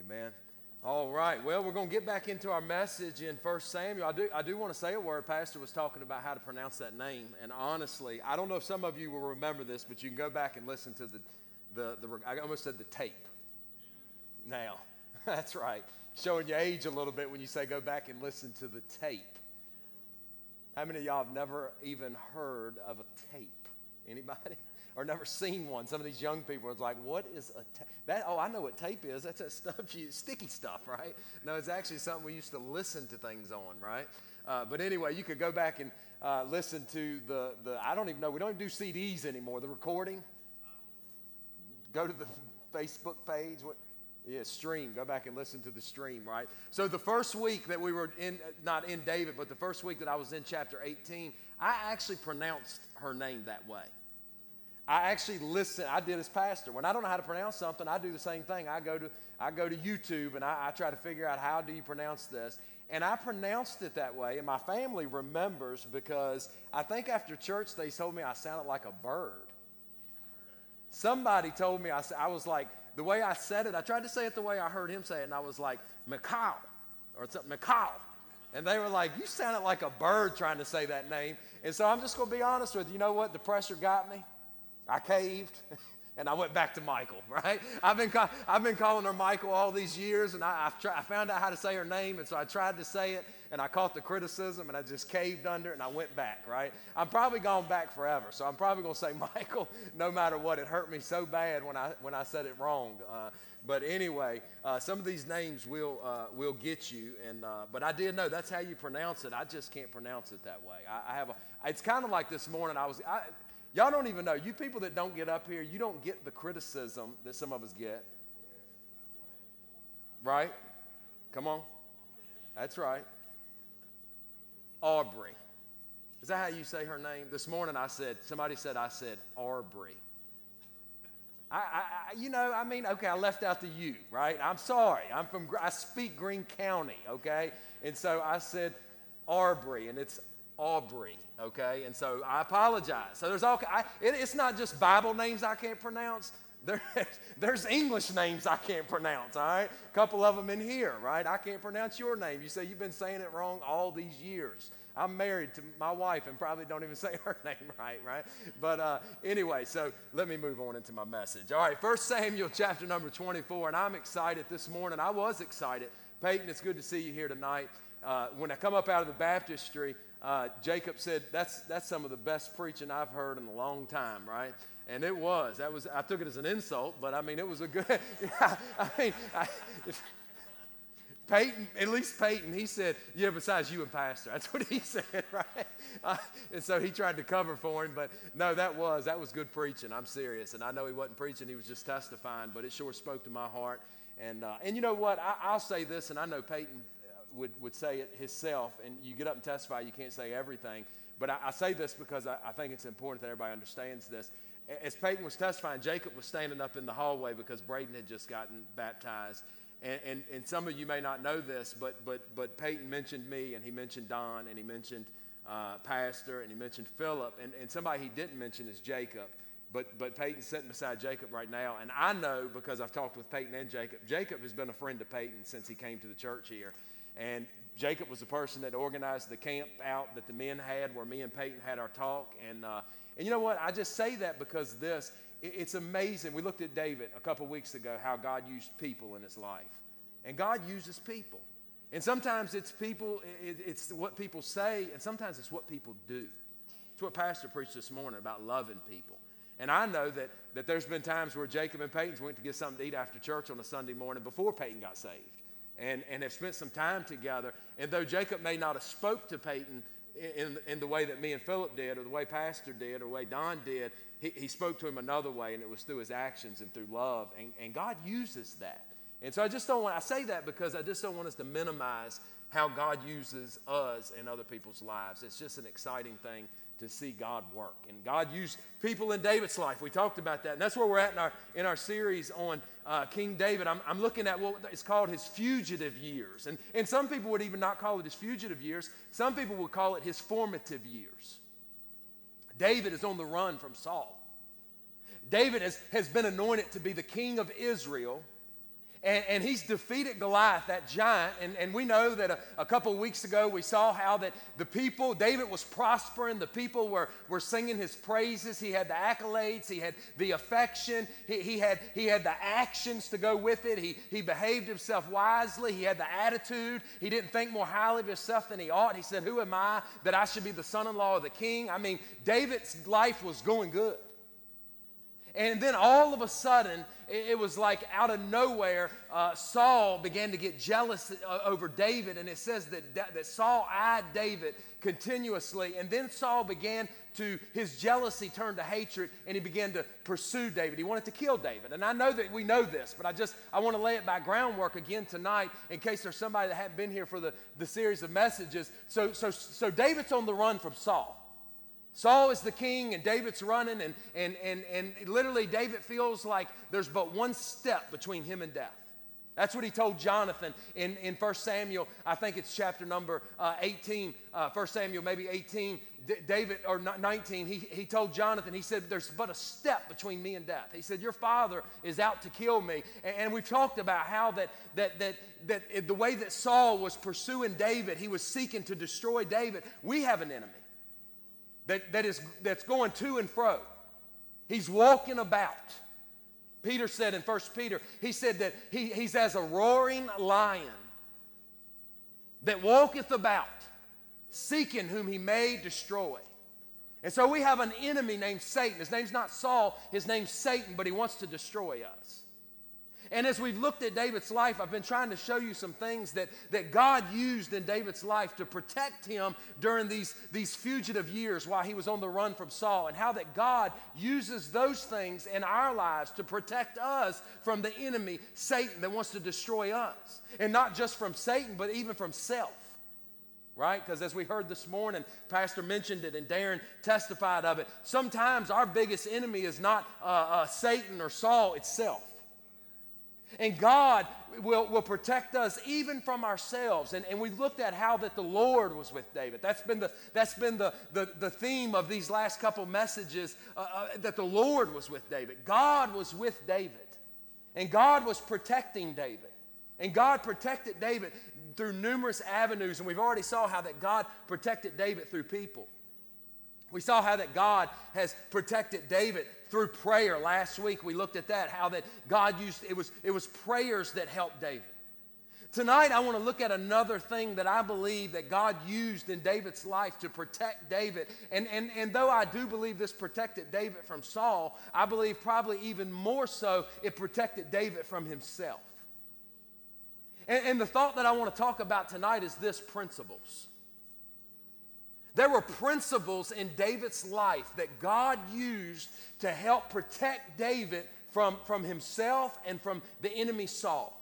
Amen. All right. Well, we're going to get back into our message in 1 Samuel. I do want to say a word. Pastor was talking about how to pronounce that name. And honestly, I don't know if some of you will remember this, but you can go back and listen to I almost said the tape. Now, that's right. Showing your age a little bit when you say go back and listen to the tape. How many of y'all have never even heard of a tape? Anybody? Or never seen one? Some of these young people are like, what is a tape? Oh, I know what tape is. That's that stuff, sticky stuff, right? No, it's actually something we used to listen to things on, right? But anyway, you could go back and listen to I don't even know. We don't even do CDs anymore. The recording. Go to the Facebook page. Stream. Go back and listen to the stream, right? So the first week that we were not in David, but the first week that I was in chapter 18, I actually pronounced her name that way. I actually listen. I did as pastor. When I don't know how to pronounce something, I do the same thing. I go to YouTube and I try to figure out how do you pronounce this. And I pronounced it that way. And my family remembers because I think after church they told me I sounded like a bird. Somebody told me, I was like, the way I said it, I tried to say it the way I heard him say it, and I was like, Mikal, or something, Mikal. And they were like, you sounded like a bird trying to say that name. And so I'm just going to be honest with you. You know what? The pressure got me. I caved, and I went back to Michael, right? I've been calling her Michael all these years, and I found out how to say her name, and so I tried to say it, and I caught the criticism, and I just caved under it, and I went back, right? I'm probably gone back forever, so I'm probably going to say Michael no matter what. It hurt me so bad when I said it wrong. But anyway, some of these names will get you, but I did know that's how you pronounce it. I just can't pronounce it that way. It's kind of like this morning. Y'all don't even know. You people that don't get up here, you don't get the criticism that some of us get. Right? Come on. That's Aubrey. Is that how you say her name? This morning somebody said I said Aubrey. Okay, I left out the U, right? I'm sorry. I speak Greene County, okay? And so I said Aubrey, and it's Aubrey, okay? And so I apologize. So it's not just Bible names I can't pronounce. There's English names I can't pronounce, all right? A couple of them in here, right? I can't pronounce your name. You say you've been saying it wrong all these years. I'm married to my wife and probably don't even say her name right? But anyway, so let me move on into my message. All right, 1 Samuel chapter number 24, and I'm excited this morning. I was excited. Peyton, it's good to see you here tonight. When I come up out of the baptistry, Jacob said, that's some of the best preaching I've heard in a long time, right? And it was. I took it as an insult, but I mean, it was a good, Peyton, at least Peyton, he said, yeah, besides you and Pastor. That's what he said, right? And so he tried to cover for him, but no, that was good preaching. I'm serious. And I know he wasn't preaching, he was just testifying, but it sure spoke to my heart. And you know what? I'll say this, and I know Peyton would say it himself, and you get up and testify, you can't say everything. But I say this because I think it's important that everybody understands this. As Peyton was testifying, Jacob was standing up in the hallway because Braden had just gotten baptized. And some of you may not know this, but Peyton mentioned me, and he mentioned Don, and he mentioned Pastor, and he mentioned Philip, and somebody he didn't mention is Jacob. But Peyton's sitting beside Jacob right now, and I know because I've talked with Peyton and Jacob. Jacob has been a friend to Peyton since he came to the church here. And Jacob was the person that organized the camp out that the men had where me and Peyton had our talk. And you know what? I just say that because it's amazing. We looked at David a couple weeks ago, how God used people in his life. And God uses people. And sometimes it's people, it's what people say, and sometimes it's what people do. It's what Pastor preached this morning about loving people. And I know that there's been times where Jacob and Peyton went to get something to eat after church on a Sunday morning before Peyton got saved. And have spent some time together. And though Jacob may not have spoke to Peyton in the way that me and Philip did, or the way Pastor did, or the way Don did, he spoke to him another way, and it was through his actions and through love. And God uses that. And so I say that because I just don't want us to minimize how God uses us in other people's lives. It's just an exciting thing to see God work. And God used people in David's life. We talked about that. And that's where we're at in our series on King David. I'm looking at what is called his fugitive years. And some people would even not call it his fugitive years. Some people would call it his formative years. David is on the run from Saul. David has been anointed to be the king of Israel. And he's defeated Goliath, that giant. And we know that a couple weeks ago we saw how that the people, David was prospering. The people were singing his praises. He had the accolades. He had the affection. He had the actions to go with it. He behaved himself wisely. He had the attitude. He didn't think more highly of himself than he ought. He said, who am I that I should be the son-in-law of the king? I mean, David's life was going good. And then all of a sudden, it was like out of nowhere, Saul began to get jealous over David. And it says that Saul eyed David continuously. And then Saul began his jealousy turned to hatred, and he began to pursue David. He wanted to kill David. And I know that we know this, but I want to lay it by groundwork again tonight in case there's somebody that hadn't been here for the series of messages. So David's on the run from Saul. Saul is the king and David's running, and literally David feels like there's but one step between him and death. That's what he told Jonathan in 1 Samuel, I think it's chapter number 18, 1 Samuel maybe 18, David, or 19, he told Jonathan, he said, there's but a step between me and death. He said, your father is out to kill me. And we've talked about how that the way that Saul was pursuing David, he was seeking to destroy David. We have an enemy that's going to and fro. He's walking about. Peter said in 1 Peter, he said that he's as a roaring lion that walketh about, seeking whom he may destroy. And so we have an enemy named Satan. His name's not Saul, his name's Satan, but he wants to destroy us. And as we've looked at David's life, I've been trying to show you some things that God used in David's life to protect him during these fugitive years while he was on the run from Saul, and how that God uses those things in our lives to protect us from the enemy, Satan, that wants to destroy us. And not just from Satan, but even from self. Right? Because as we heard this morning, Pastor mentioned it and Darren testified of it. Sometimes our biggest enemy is not Satan or Saul, it's self. And God will protect us even from ourselves. And we've looked at how that the Lord was with David. That's been the theme of these last couple messages, that the Lord was with David. God was with David. And God was protecting David. And God protected David through numerous avenues. And we've already saw how that God protected David through people. We saw how that God has protected David through prayer. Last week we looked at that, how that God used, it was prayers that helped David. Tonight I want to look at another thing that I believe that God used in David's life to protect David. And though I do believe this protected David from Saul, I believe probably even more so it protected David from himself. And the thought that I want to talk about tonight is this: principles. There were principles in David's life that God used to help protect David from himself and from the enemy Saul.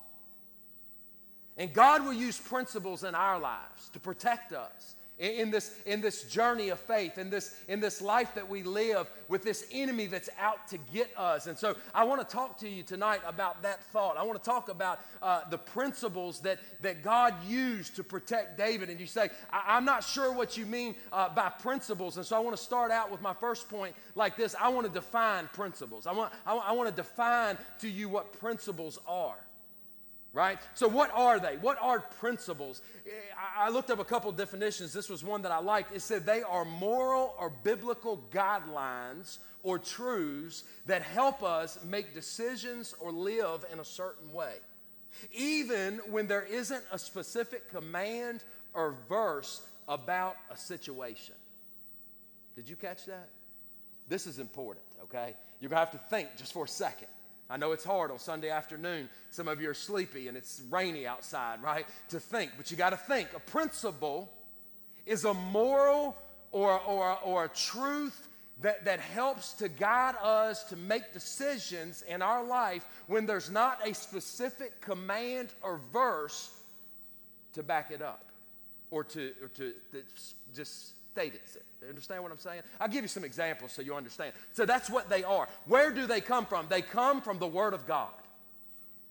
And God will use principles in our lives to protect us in this journey of faith, in this life that we live with this enemy that's out to get us. And so I want to talk to you tonight about that thought. I want to talk about the principles that God used to protect David. And you say, I'm not sure what you mean by principles. And so I want to start out with my first point like this. I want to define principles. I want to define to you what principles are. Right? So what are they? What are principles? I looked up a couple definitions. This was one that I liked. It said they are moral or biblical guidelines or truths that help us make decisions or live in a certain way, even when there isn't a specific command or verse about a situation. Did you catch that? This is important, okay? You're going to have to think just for a second. I know it's hard on Sunday afternoon. Some of you are sleepy and it's rainy outside, right? To think, but you got to think. A principle is a moral or a truth that helps to guide us to make decisions in our life when there's not a specific command or verse to back it up or to just state it. Understand what I'm saying? I'll give you some examples so you understand. So that's what they are. Where do they come from? They come from the Word of God.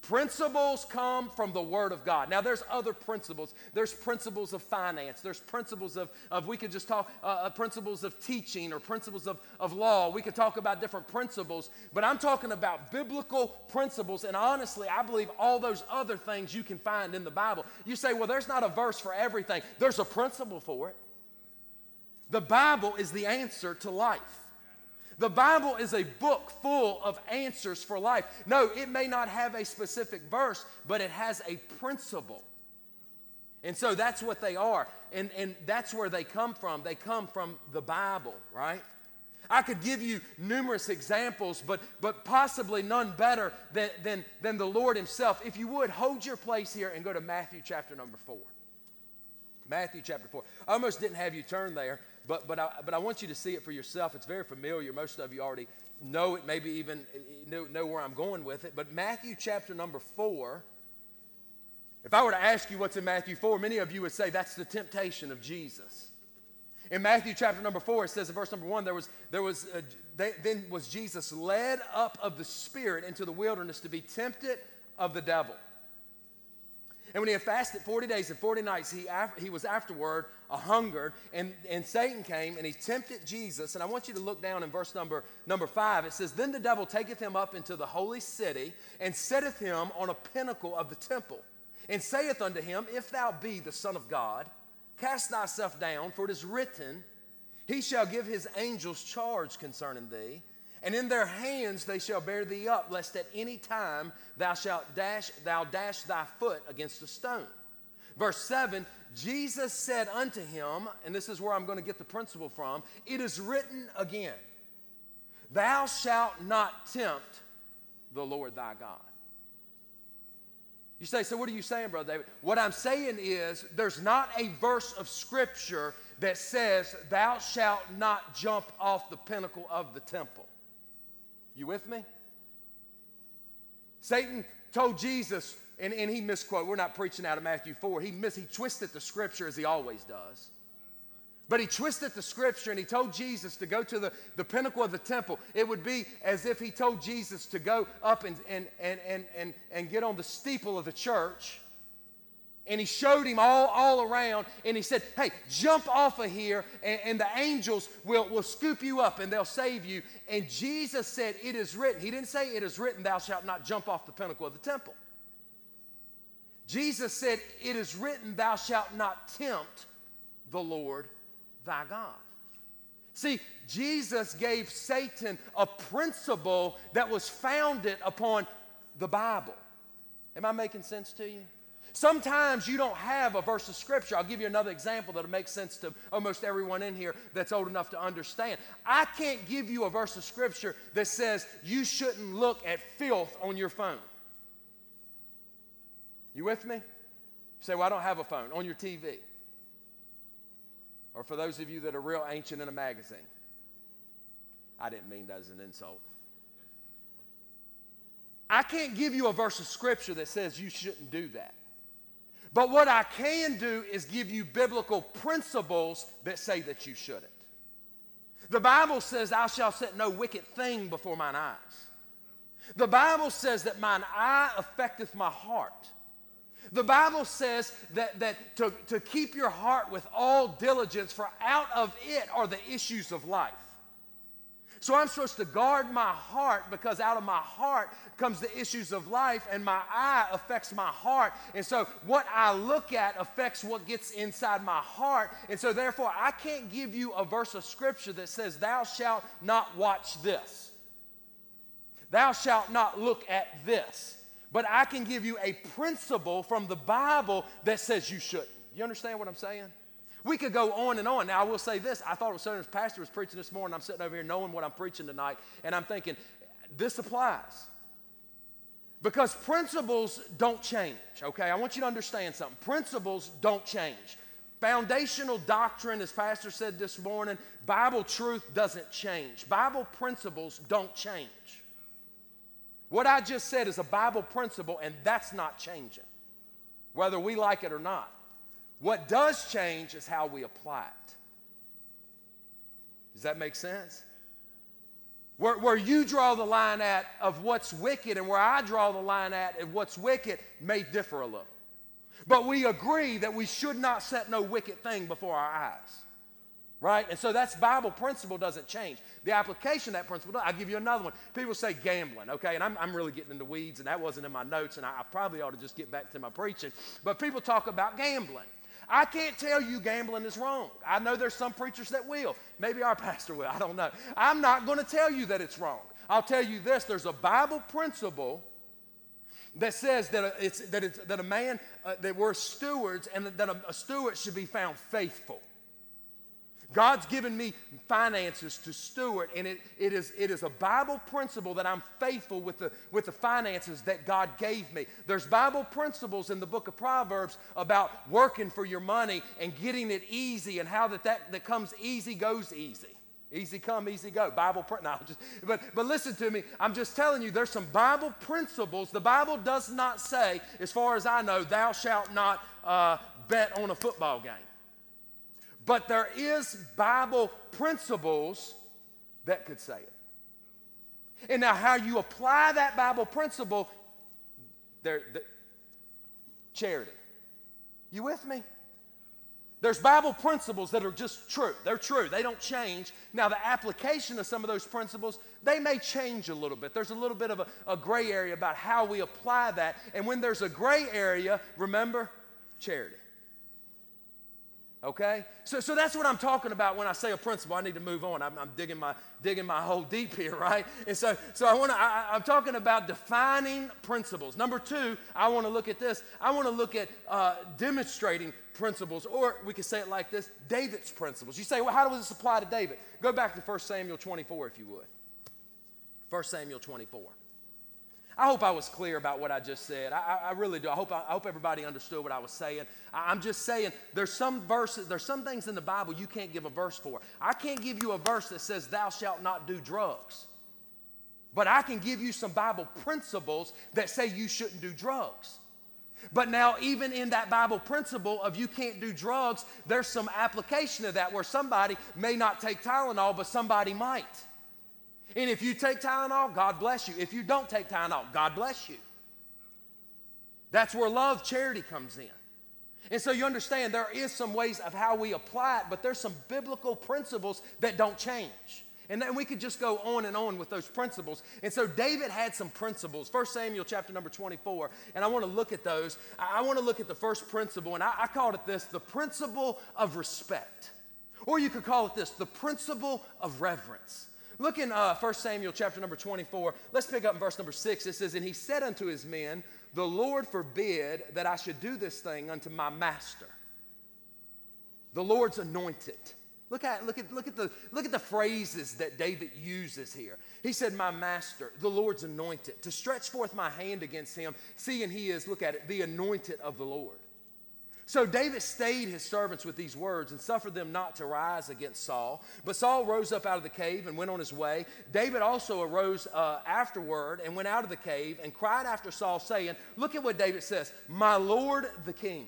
Principles come from the Word of God. Now, there's other principles. There's principles of finance. There's principles of we could just talk, principles of teaching or principles of law. We could talk about different principles, but I'm talking about biblical principles, and honestly, I believe all those other things you can find in the Bible. You say, well, there's not a verse for everything. There's a principle for it. The Bible is the answer to life. The Bible is a book full of answers for life. No, it may not have a specific verse, but it has a principle. And so that's what they are. And that's where they come from. They come from the Bible, right? I could give you numerous examples, but possibly none better than the Lord himself. If you would, hold your place here and go to Matthew chapter number 4. Matthew chapter 4. I almost didn't have you turn there, but I want you to see it for yourself. It's very familiar. Most of you already know it, maybe even know where I'm going with it. But Matthew chapter number 4, if I were to ask you what's in Matthew 4, many of you would say that's the temptation of Jesus. In Matthew chapter number 4, it says in verse number 1, then was Jesus led up of the Spirit into the wilderness to be tempted of the devil. And when he had fasted 40 days and 40 nights, he was afterward a hungered, and Satan came and he tempted Jesus. And I want you to look down in verse number 5. It says, then the devil taketh him up into the holy city and setteth him on a pinnacle of the temple, and saith unto him, if thou be the Son of God, cast thyself down, for it is written, he shall give his angels charge concerning thee, and in their hands they shall bear thee up, lest at any time thou dash thy foot against a stone. Verse 7, Jesus said unto him, and this is where I'm going to get the principle from, it is written again, thou shalt not tempt the Lord thy God. You say, so what are you saying, Brother David? What I'm saying is there's not a verse of Scripture that says thou shalt not jump off the pinnacle of the temple. You with me? Satan told Jesus, and he misquoted. We're not preaching out of Matthew 4. He twisted the Scripture as he always does. But he twisted the Scripture and he told Jesus to go to the pinnacle of the temple. It would be as if he told Jesus to go up and get on the steeple of the church. And he showed him all around, and he said, hey, jump off of here, and the angels will scoop you up, and they'll save you. And Jesus said, it is written. He didn't say, it is written, thou shalt not jump off the pinnacle of the temple. Jesus said, it is written, thou shalt not tempt the Lord thy God. See, Jesus gave Satan a principle that was founded upon the Bible. Am I making sense to you? Sometimes you don't have a verse of Scripture. I'll give you another example that'll make sense to almost everyone in here that's old enough to understand. I can't give you a verse of Scripture that says you shouldn't look at filth on your phone. You with me? You say, well, I don't have a phone. On your TV. Or for those of you that are real ancient in a magazine. I didn't mean that as an insult. I can't give you a verse of Scripture that says you shouldn't do that. But what I can do is give you biblical principles that say that you shouldn't. The Bible says, thou shalt set no wicked thing before mine eyes. The Bible says that mine eye affecteth my heart. The Bible says that to keep your heart with all diligence, for out of it are the issues of life. So I'm supposed to guard my heart, because out of my heart comes the issues of life, and my eye affects my heart. And so what I look at affects what gets inside my heart. And so therefore I can't give you a verse of Scripture that says thou shalt not watch this. Thou shalt not look at this. But I can give you a principle from the Bible that says you shouldn't. You understand what I'm saying? We could go on and on. Now, I will say this. I thought it was something the pastor was preaching this morning. I'm sitting over here knowing what I'm preaching tonight, and I'm thinking, this applies. Because principles don't change, okay? I want you to understand something. Principles don't change. Foundational doctrine, as pastor said this morning, Bible truth doesn't change. Bible principles don't change. What I just said is a Bible principle, and that's not changing, whether we like it or not. What does change is how we apply it. Does that make sense? Where you draw the line at of what's wicked and where I draw the line at of what's wicked may differ a little. But we agree that we should not set no wicked thing before our eyes. Right? And so that's Bible principle doesn't change. The application of that principle, I'll give you another one. People say gambling, okay? And I'm really getting into weeds, and that wasn't in my notes, and I probably ought to just get back to my preaching. But people talk about gambling. I can't tell you gambling is wrong. I know there's some preachers that will. Maybe our pastor will. I don't know. I'm not going to tell you that it's wrong. I'll tell you this. There's a Bible principle that says that a man, that we're stewards, and that a steward should be found faithful. God's given me finances to steward, and it is a Bible principle that I'm faithful with the finances that God gave me. There's Bible principles in the book of Proverbs about working for your money and getting it easy, and how that comes easy goes easy. Easy come, easy go. But listen to me. I'm just telling you, there's some Bible principles. The Bible does not say, as far as I know, thou shalt not bet on a football game. But there is Bible principles that could say it. And now how you apply that Bible principle, charity. You with me? There's Bible principles that are just true. They're true. They don't change. Now, the application of some of those principles, they may change a little bit. There's a little bit of a gray area about how we apply that. And when there's a gray area, remember, charity. Okay? So that's what I'm talking about when I say a principle. I need to move on. I'm digging my hole deep here, right? And so I'm talking about defining principles. Number two, I want to look at this. I want to look at demonstrating principles, or we could say it like this, David's principles. You say, well, how does this apply to David? Go back to 1 Samuel 24, if you would. 1 Samuel 24. I hope I was clear about what I just said. I really do. I hope everybody understood what I was saying. I'm just saying there's some verses, there's some things in the Bible you can't give a verse for. I can't give you a verse that says thou shalt not do drugs. But I can give you some Bible principles that say you shouldn't do drugs. But now even in that Bible principle of you can't do drugs, there's some application of that where somebody may not take Tylenol, but somebody might. And if you take Tylenol, God bless you. If you don't take Tylenol, God bless you. That's where love, charity comes in. And so you understand there is some ways of how we apply it, but there's some biblical principles that don't change. And then we could just go on and on with those principles. And so David had some principles. 1 Samuel chapter number 24, and I want to look at those. I want to look at the first principle, and I called it this, the principle of respect. Or you could call it this, the principle of reverence. Look in 1 Samuel chapter number 24. Let's pick up in verse number 6. It says, and he said unto his men, the Lord forbid that I should do this thing unto my master, the Lord's anointed. Look at the phrases that David uses here. He said, my master, the Lord's anointed, to stretch forth my hand against him, seeing he is, look at it, the anointed of the Lord. So David stayed his servants with these words and suffered them not to rise against Saul. But Saul rose up out of the cave and went on his way. David also arose afterward and went out of the cave and cried after Saul, saying, look at what David says, my Lord the king.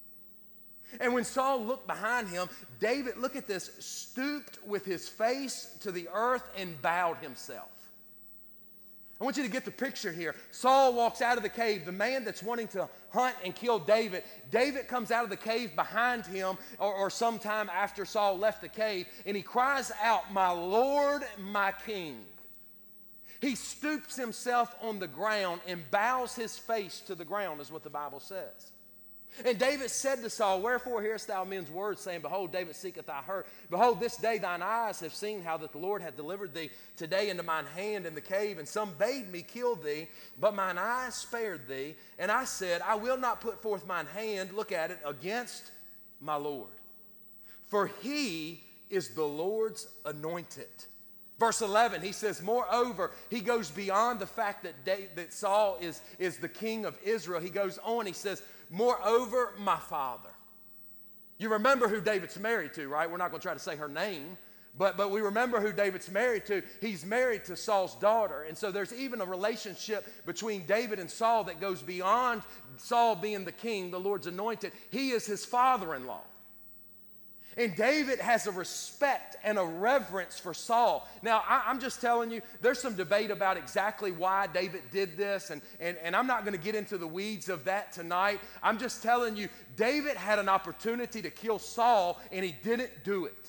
And when Saul looked behind him, David, look at this, stooped with his face to the earth and bowed himself. I want you to get the picture here. Saul walks out of the cave. The man that's wanting to hunt and kill David, David comes out of the cave behind him or sometime after Saul left the cave, and he cries out, my Lord, my king. He stoops himself on the ground and bows his face to the ground, is what the Bible says. And David said to Saul, wherefore hearest thou men's words, saying, behold, David seeketh thy hurt. Behold, this day thine eyes have seen how that the Lord hath delivered thee today into mine hand in the cave, and some bade me kill thee, but mine eyes spared thee. And I said, I will not put forth mine hand, look at it, against my Lord. For he is the Lord's anointed. Verse 11, he says, moreover, he goes beyond the fact that Saul is the king of Israel. He goes on, he says, moreover, my father. You remember who David's married to, right? We're not going to try to say her name, but we remember who David's married to. He's married to Saul's daughter. And so there's even a relationship between David and Saul that goes beyond Saul being the king, the Lord's anointed. He is his father-in-law. And David has a respect and a reverence for Saul. Now, I'm just telling you, there's some debate about exactly why David did this, and I'm not going to get into the weeds of that tonight. I'm just telling you, David had an opportunity to kill Saul, and he didn't do it.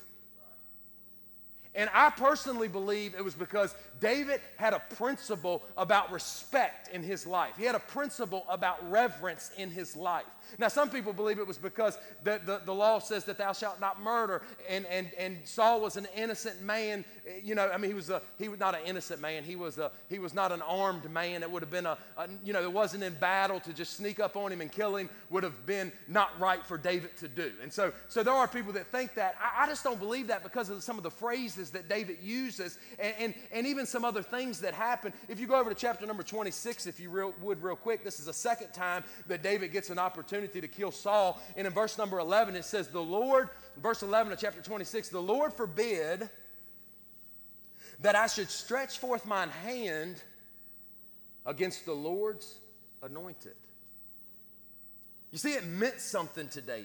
And I personally believe it was because David had a principle about respect in his life. He had a principle about reverence in his life. Now, some people believe it was because the law says that thou shalt not murder, and Saul was an innocent man. You know, I mean, he was not an innocent man. He was not an armed man. It would have been it wasn't in battle to just sneak up on him and kill him would have been not right for David to do. And so there are people that think that. I just don't believe that because of some of the phrases that David uses and even some other things that happen. If you go over to chapter number 26, if you would real quick, this is the second time that David gets an opportunity to kill Saul. And in verse number 11, it says, verse 11 of chapter 26, the Lord forbid that I should stretch forth mine hand against the Lord's anointed. You see, it meant something to David.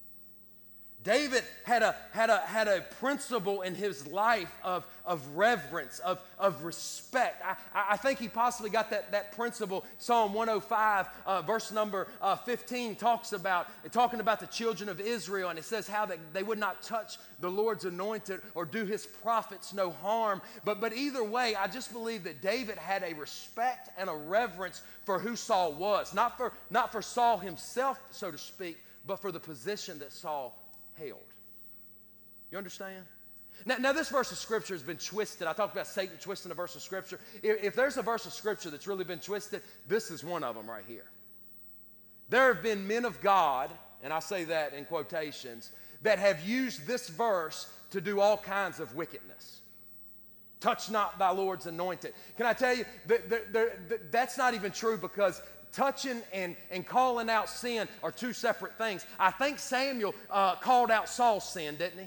David had a principle in his life of reverence, of respect. I think he possibly got that principle. Psalm 105, verse number 15, talking about the children of Israel, and it says how they would not touch the Lord's anointed or do his prophets no harm. But either way, I just believe that David had a respect and a reverence for who Saul was. Not for Saul himself, so to speak, but for the position that Saul held. You understand? Now this verse of Scripture has been twisted. I talked about Satan twisting a verse of Scripture. If there's a verse of Scripture that's really been twisted, this is one of them right here. There have been men of God, and I say that in quotations, that have used this verse to do all kinds of wickedness. Touch not thy Lord's anointed. Can I tell you, that's not even true, because touching and calling out sin are two separate things. I think Samuel called out Saul's sin, didn't he?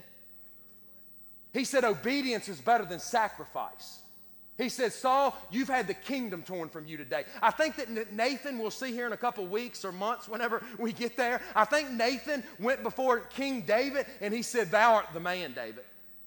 He said obedience is better than sacrifice. He said, Saul, you've had the kingdom torn from you today. I think that Nathan, we'll see here in a couple weeks or months whenever we get there, I think Nathan went before King David and he said, thou art the man, David.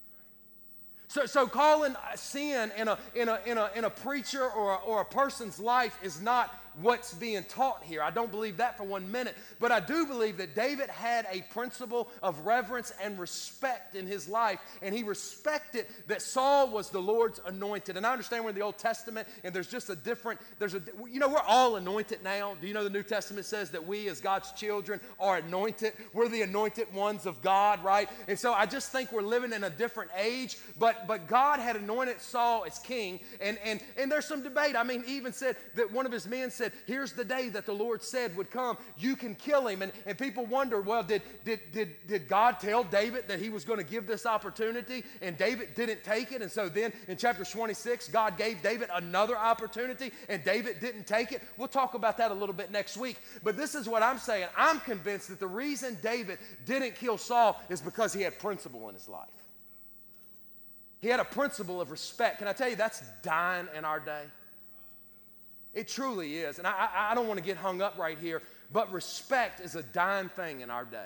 So calling sin in a preacher or a person's life is not what's being taught here. I don't believe that for 1 minute. But I do believe that David had a principle of reverence and respect in his life, and he respected that Saul was the Lord's anointed. And I understand we're in the Old Testament, and there's just a different, we're all anointed now. Do you know the New Testament says that we as God's children are anointed? We're the anointed ones of God, right? And so I just think we're living in a different age, but God had anointed Saul as king, and there's some debate. I mean, he even said that one of his men said, here's the day that the Lord said would come. You can kill him. And people wonder, well, did God tell David that he was going to give this opportunity? And David didn't take it. And so then in chapter 26, God gave David another opportunity, and David didn't take it. We'll talk about that a little bit next week. But this is what I'm saying. I'm convinced that the reason David didn't kill Saul is because he had principle in his life. He had a principle of respect. Can I tell you, that's dying in our day? It truly is. And I don't want to get hung up right here, but respect is a dying thing in our day.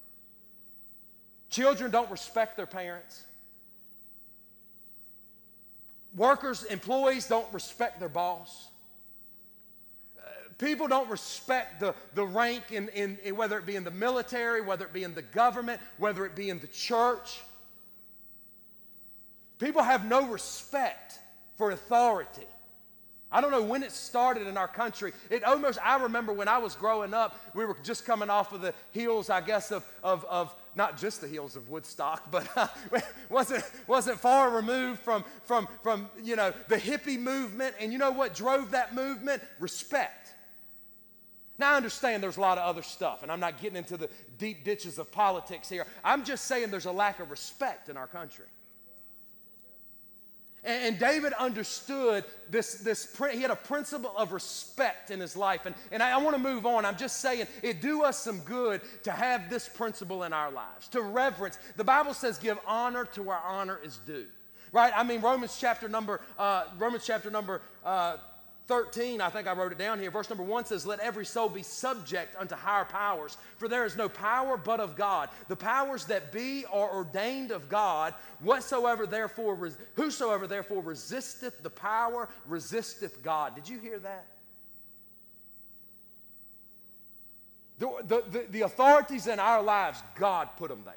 Children don't respect their parents. Workers, employees don't respect their boss. People don't respect the rank in whether it be in the military, whether it be in the government, whether it be in the church. People have no respect for authority. I don't know when it started in our country. I remember when I was growing up, we were just coming off of the heels, I guess, of not just the heels of Woodstock, but wasn't far removed from the hippie movement. And you know what drove that movement? Respect. Now, I understand there's a lot of other stuff, and I'm not getting into the deep ditches of politics here. I'm just saying there's a lack of respect in our country. And David understood this. He had a principle of respect in his life. And I want to move on. I'm just saying it do us some good to have this principle in our lives, to reverence. The Bible says give honor to where honor is due. Right? I mean, Romans chapter number 13, I think I wrote it down here. Verse number 1 says, let every soul be subject unto higher powers, for there is no power but of God. The powers that be are ordained of God. Whosoever therefore resisteth the power resisteth God. Did you hear that? The authorities in our lives, God put them there.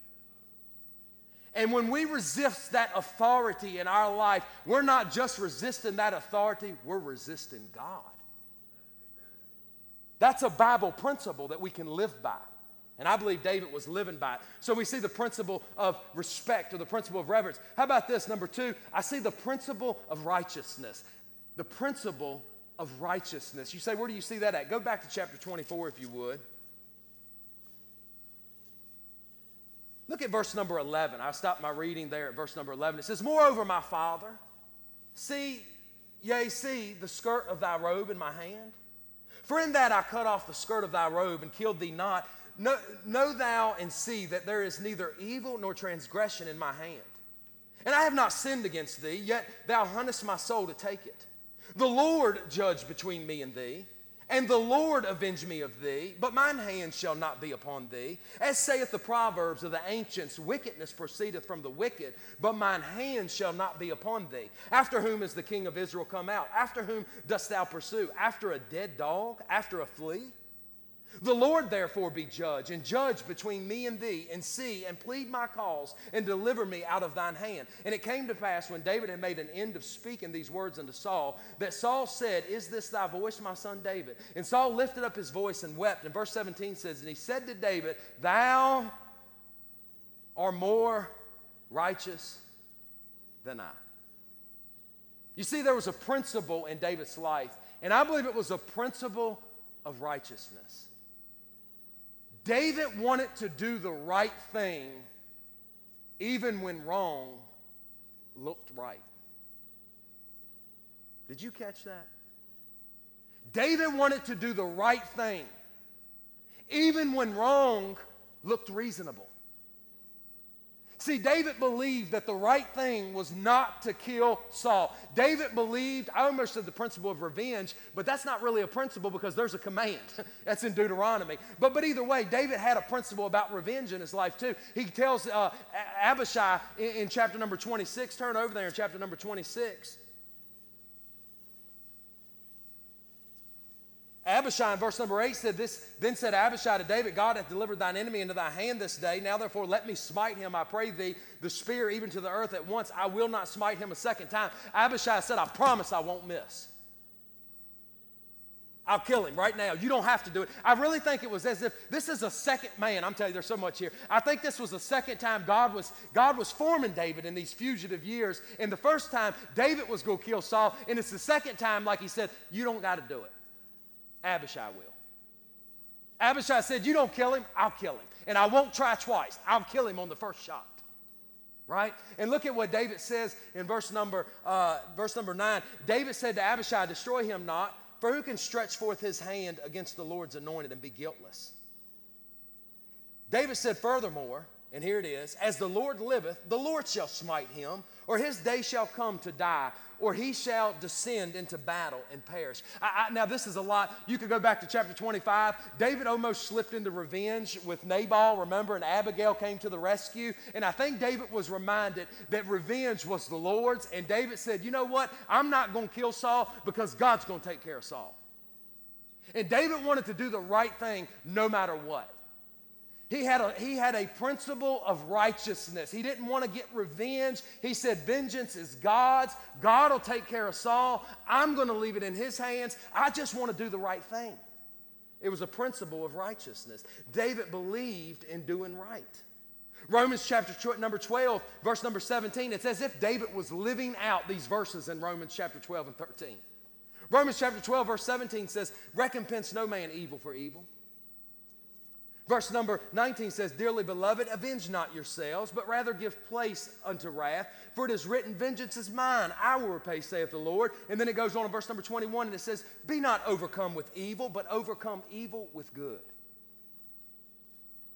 And when we resist that authority in our life, we're not just resisting that authority, we're resisting God. That's a Bible principle that we can live by. And I believe David was living by it. So we see the principle of respect, or the principle of reverence. How about this? Number 2, I see the principle of righteousness. The principle of righteousness. You say, where do you see that at? Go back to chapter 24 if you would. Look at verse number 11. I stopped my reading there at verse number 11. It says, moreover, my father, see the skirt of thy robe in my hand. For in that I cut off the skirt of thy robe and killed thee not. Know thou and see that there is neither evil nor transgression in my hand. And I have not sinned against thee, yet thou huntest my soul to take it. The Lord judge between me and thee, and the Lord avenge me of thee, but mine hand shall not be upon thee. As saith the Proverbs of the ancients, wickedness proceedeth from the wicked, but mine hand shall not be upon thee. After whom is the king of Israel come out? After whom dost thou pursue? After a dead dog? After a flea? The Lord therefore be judge, and judge between me and thee, and see, and plead my cause, and deliver me out of thine hand. And it came to pass, when David had made an end of speaking these words unto Saul, that Saul said, is this thy voice, my son David? And Saul lifted up his voice and wept. And verse 17 says, and he said to David, thou art more righteous than I. You see, there was a principle in David's life, and I believe it was a principle of righteousness. David wanted to do the right thing even when wrong looked right. Did you catch that? David wanted to do the right thing even when wrong looked reasonable. See, David believed that the right thing was not to kill Saul. David believed, I almost said the principle of revenge, but that's not really a principle because there's a command. That's in Deuteronomy. But either way, David had a principle about revenge in his life too. He tells Abishai in chapter number 26, turn over there in chapter number 26. Abishai in verse number 8 said this, then said Abishai to David, God hath delivered thine enemy into thy hand this day. Now therefore let me smite him, I pray thee, the spear even to the earth at once. I will not smite him a second time. Abishai said, I promise I won't miss. I'll kill him right now. You don't have to do it. I really think it was as if this is a second man. I'm telling you, there's so much here. I think this was the second time God was forming David in these fugitive years. And the first time, David was going to kill Saul. And it's the second time, like he said, you don't got to do it. Abishai will. Abishai said, you don't kill him, I'll kill him. And I won't try twice. I'll kill him on the first shot. Right? And look at what David says in verse number 9. David said to Abishai, destroy him not, for who can stretch forth his hand against the Lord's anointed and be guiltless? David said furthermore, and here it is, as the Lord liveth, the Lord shall smite him, or his day shall come to die, or he shall descend into battle and perish. Now this is a lot. You could go back to chapter 25. David almost slipped into revenge with Nabal, remember, and Abigail came to the rescue. And I think David was reminded that revenge was the Lord's. And David said, you know what? I'm not going to kill Saul because God's going to take care of Saul. And David wanted to do the right thing no matter what. He had a principle of righteousness. He didn't want to get revenge. He said, vengeance is God's. God will take care of Saul. I'm going to leave it in his hands. I just want to do the right thing. It was a principle of righteousness. David believed in doing right. Romans chapter number 12, verse number 17, it's as if David was living out these verses in Romans chapter 12 and 13. Romans chapter 12, verse 17 says, recompense no man evil for evil. Verse number 19 says, dearly beloved, avenge not yourselves, but rather give place unto wrath. For it is written, vengeance is mine, I will repay, saith the Lord. And then it goes on in verse number 21, and it says, be not overcome with evil, but overcome evil with good.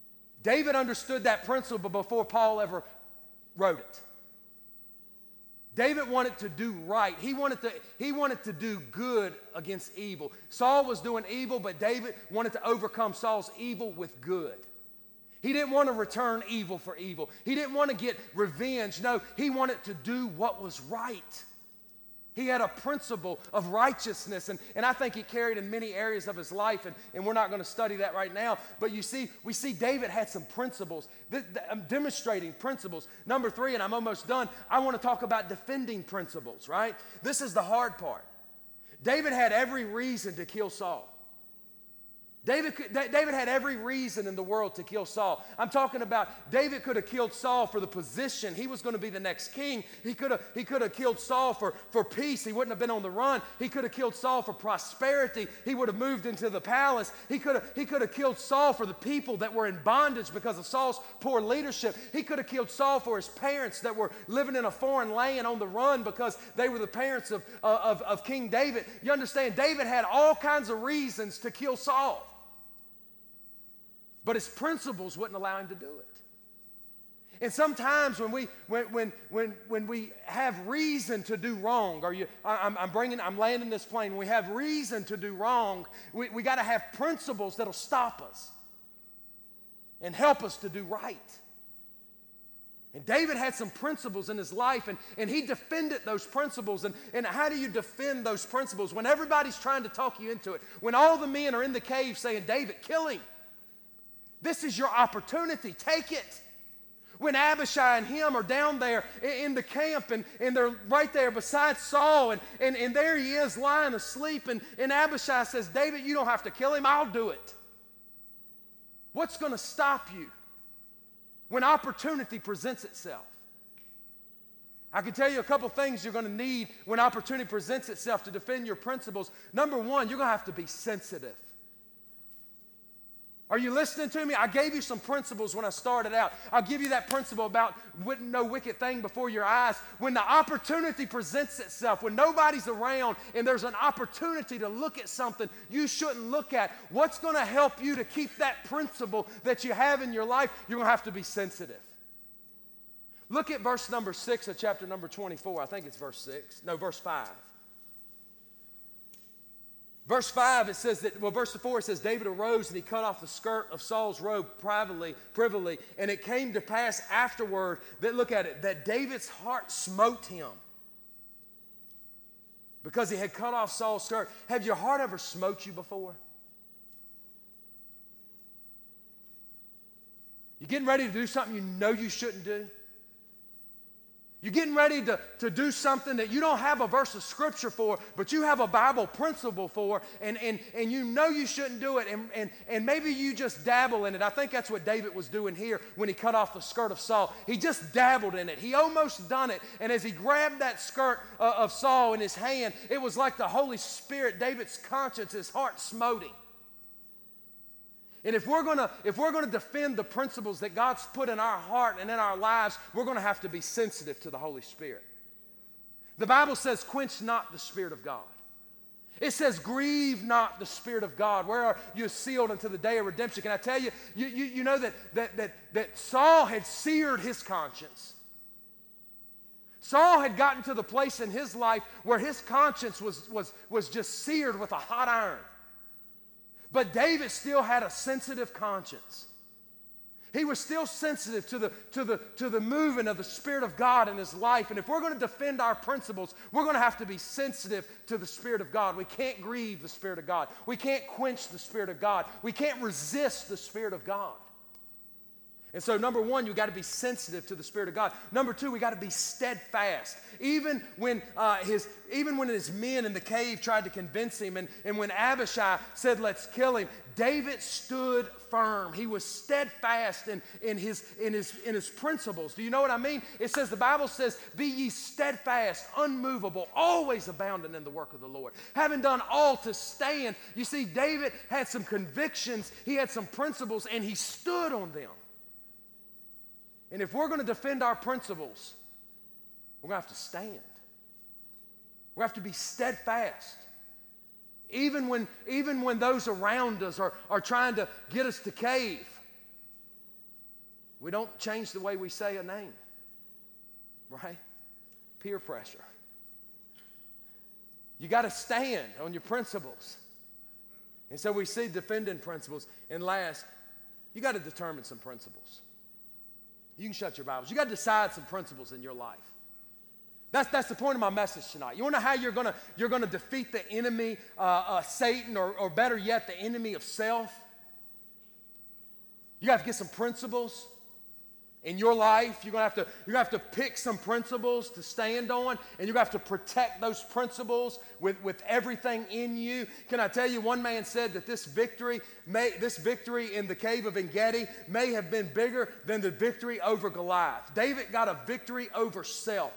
David understood that principle before Paul ever wrote it. David wanted to do right. He wanted to do good against evil. Saul was doing evil, but David wanted to overcome Saul's evil with good. He didn't want to return evil for evil. He didn't want to get revenge. No, he wanted to do what was right. He had a principle of righteousness, and I think he carried in many areas of his life, and we're not going to study that right now. But you see, we see David had some principles. I'm demonstrating principles. Number 3, and I'm almost done, I want to talk about defending principles, right? This is the hard part. David had every reason to kill Saul. David had every reason in the world to kill Saul. I'm talking about David could have killed Saul for the position. He was going to be the next king. He could have killed Saul for peace. He wouldn't have been on the run. He could have killed Saul for prosperity. He would have moved into the palace. He could have killed Saul for the people that were in bondage because of Saul's poor leadership. He could have killed Saul for his parents that were living in a foreign land on the run because they were the parents of King David. You understand, David had all kinds of reasons to kill Saul. But his principles wouldn't allow him to do it. And sometimes when we have reason to do wrong, I'm landing this plane. When we have reason to do wrong, we got to have principles that'll stop us and help us to do right. And David had some principles in his life, and he defended those principles. And how do you defend those principles? When everybody's trying to talk you into it, when all the men are in the cave saying, David, kill him. This is your opportunity. Take it. When Abishai and him are down there in the camp and they're right there beside Saul and there he is lying asleep and Abishai says, David, you don't have to kill him. I'll do it. What's going to stop you when opportunity presents itself? I can tell you a couple things you're going to need when opportunity presents itself to defend your principles. Number 1, you're going to have to be sensitive. Are you listening to me? I gave you some principles when I started out. I'll give you that principle about no wicked thing before your eyes. When the opportunity presents itself, when nobody's around and there's an opportunity to look at something you shouldn't look at, what's going to help you to keep that principle that you have in your life? You're going to have to be sensitive. Look at verse number 6 of chapter number 24. I think it's verse 6. No, verse 5. Verse 5, it says that, verse 4, it says, David arose and he cut off the skirt of Saul's robe privily, and it came to pass afterward that, look at it, that David's heart smote him because he had cut off Saul's skirt. Have your heart ever smote you before? You're getting ready to do something you know you shouldn't do. You're getting ready to do something that you don't have a verse of Scripture for, but you have a Bible principle for, and you know you shouldn't do it, and maybe you just dabble in it. I think that's what David was doing here when he cut off the skirt of Saul. He just dabbled in it. He almost done it, and as he grabbed that skirt of Saul in his hand, it was like the Holy Spirit, David's conscience, his heart smote him. And if we're gonna defend the principles that God's put in our heart and in our lives, we're gonna have to be sensitive to the Holy Spirit. The Bible says, quench not the Spirit of God. It says, grieve not the Spirit of God. Where are you sealed until the day of redemption? Can I tell you, you know that Saul had seared his conscience. Saul had gotten to the place in his life where his conscience was just seared with a hot iron. But David still had a sensitive conscience. He was still sensitive to the movement of the Spirit of God in his life. And if we're going to defend our principles, we're going to have to be sensitive to the Spirit of God. We can't grieve the Spirit of God. We can't quench the Spirit of God. We can't resist the Spirit of God. And so, number 1, you've got to be sensitive to the Spirit of God. Number 2, we got to be steadfast. Even when his men in the cave tried to convince him, and when Abishai said, let's kill him, David stood firm. He was steadfast in his principles. Do you know what I mean? It says, the Bible says, be ye steadfast, unmovable, always abounding in the work of the Lord, having done all to stand. You see, David had some convictions, he had some principles, and he stood on them. And if we're going to defend our principles, we're going to have to stand. We're going to have to be steadfast. Even when those around us are trying to get us to cave, we don't change the way we say a name, right? Peer pressure. You got to stand on your principles. And so we see defending principles. And last, you got to determine some principles. You can shut your Bibles. You got to decide some principles in your life. That's the point of my message tonight. You want to know how you're gonna defeat the enemy, Satan, or better yet, the enemy of self? You have to get some principles in your life. You're gonna have to pick some principles to stand on, and you're gonna have to protect those principles with everything in you. Can I tell you, one man said that this victory in the cave of En-Gedi may have been bigger than the victory over Goliath. David got a victory over self.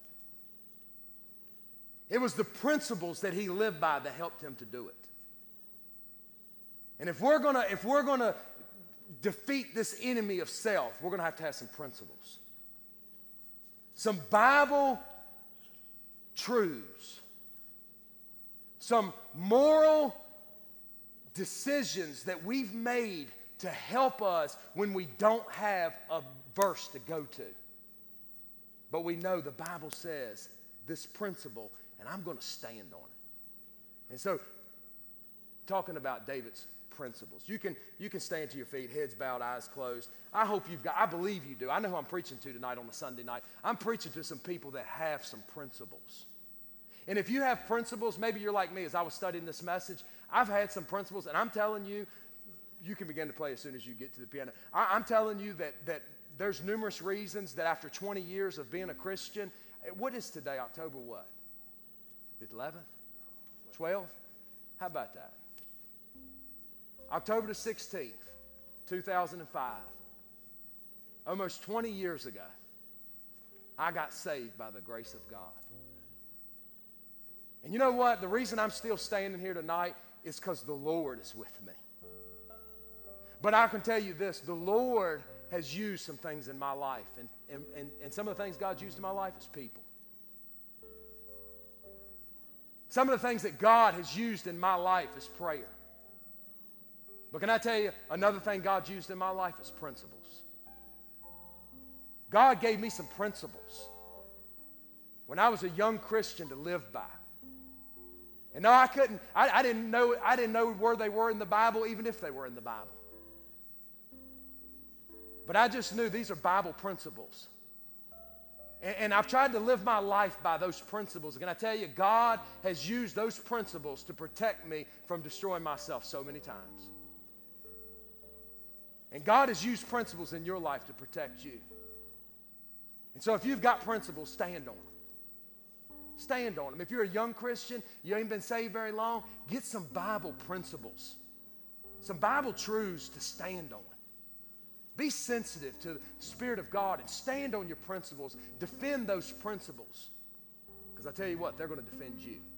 It was the principles that he lived by that helped him to do it. And if we're gonna defeat this enemy of self, we're gonna have to have some principles. Some Bible truths. Some moral decisions that we've made to help us when we don't have a verse to go to. But we know the Bible says this principle, and I'm going to stand on it. And so, talking about David's principles, you can stand to your feet, heads bowed, eyes closed. I believe you do. I know who I'm preaching to tonight on a Sunday night. I'm preaching to some people that have some principles. And if you have principles, maybe you're like me as I was studying this message. I've had some principles, and I'm telling you, you can begin to play as soon as you get to the piano. I'm telling you that there's numerous reasons that after 20 years of being a Christian, what is today, October what? The 11th? 12th? How about that? October the 16th, 2005. Almost 20 years ago, I got saved by the grace of God. And you know what? The reason I'm still standing here tonight is because the Lord is with me. But I can tell you this, the Lord has used some things in my life. And some of the things God's used in my life is people. Some of the things that God has used in my life is prayer. But can I tell you, another thing God's used in my life is principles. God gave me some principles when I was a young Christian to live by. And no, I didn't know where they were in the Bible, even if they were in the Bible. But I just knew these are Bible principles. And I've tried to live my life by those principles. Can I tell you, God has used those principles to protect me from destroying myself so many times. And God has used principles in your life to protect you. And so if you've got principles, stand on them. Stand on them. If you're a young Christian, you ain't been saved very long, get some Bible principles, some Bible truths to stand on. Be sensitive to the Spirit of God and stand on your principles. Defend those principles. Because I tell you what, they're going to defend you.